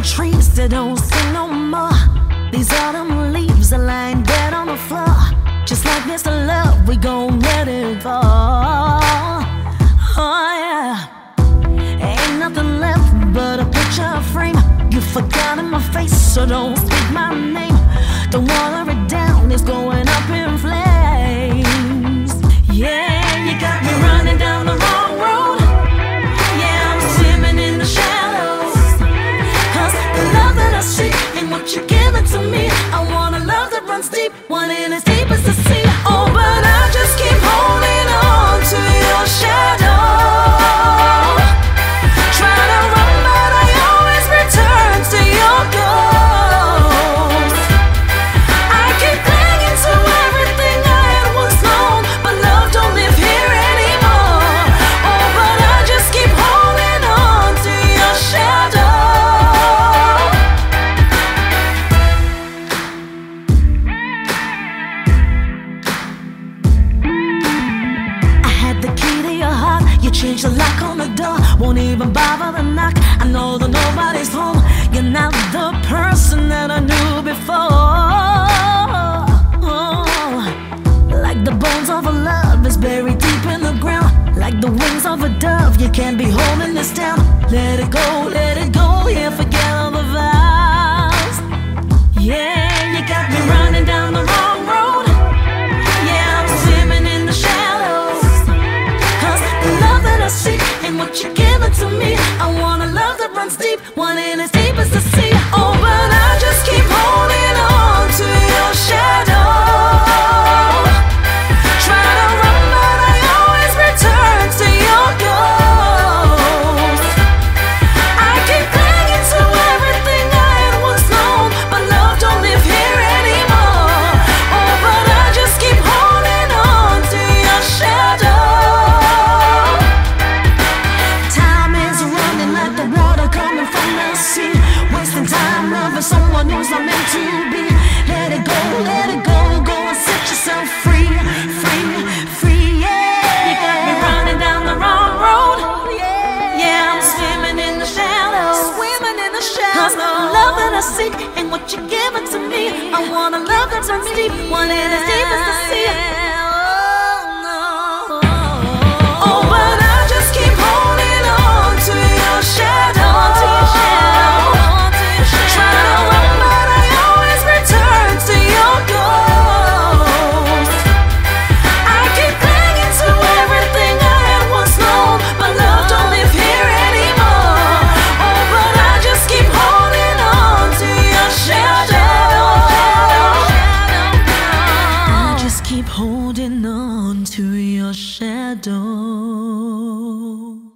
the trees that don't sing no more. These autumn leaves are lying dead on the floor. Just like this love, we gon' let it fall. Oh yeah. Ain't nothing left but a picture frame. You forgot my face, so don't speak my name. Don't water it down, it's going up in flames. Yeah, you got me running down the wrong road. Yeah, I'm swimming in the shallows. 'Cause the love that I see and what you're giving to me, I want a love that runs deep, one in as deep as the sea. Oh, but I just keep holding on to your shadow. Try to run, but I always return to your ghost. I keep clinging to everything I had once known, but love don't live here anymore. Oh, but I just keep holding on to your shadow. I had the key to your heart, you changed the lock on the door, won't even bother to knock. I know that nobody's home, you're not the person that I knew before. Oh, like the bones of a love is buried deep in the ground, like the wings of a dove, you can't be holding this down. Let it go, yeah, forget all the vows. Yeah, you got me running down the wrong road. Yeah, I'm swimming in the shallows. 'Cause the love that I see and what you're giving to me, I want a love that runs deep, one in as deep as the sea. Oh, but I just keep holding on to your shadow. Try to run, but I always return to your ghost. I keep clinging to everything I had once known, but love don't live here anymore. Oh, but I just keep holding on to your shadow. Time is running like the water coming from the sea. Wasting time loving someone who's not meant to be. Let it go, go and set yourself free, free, free, yeah. You got me running down the wrong road. Yeah, I'm swimming in the shallows. 'Cause the love that I seek and what you're giving to me, I want a love that runs deep, one in as deep as the sea. Oh, but I just keep holding on to your shadow. Try to run, but I always return to your ghost. I keep clinging to everything I had once known, but love don't live here anymore. Oh, but I just keep holding on to your shadow. I just keep holding on to your shadow.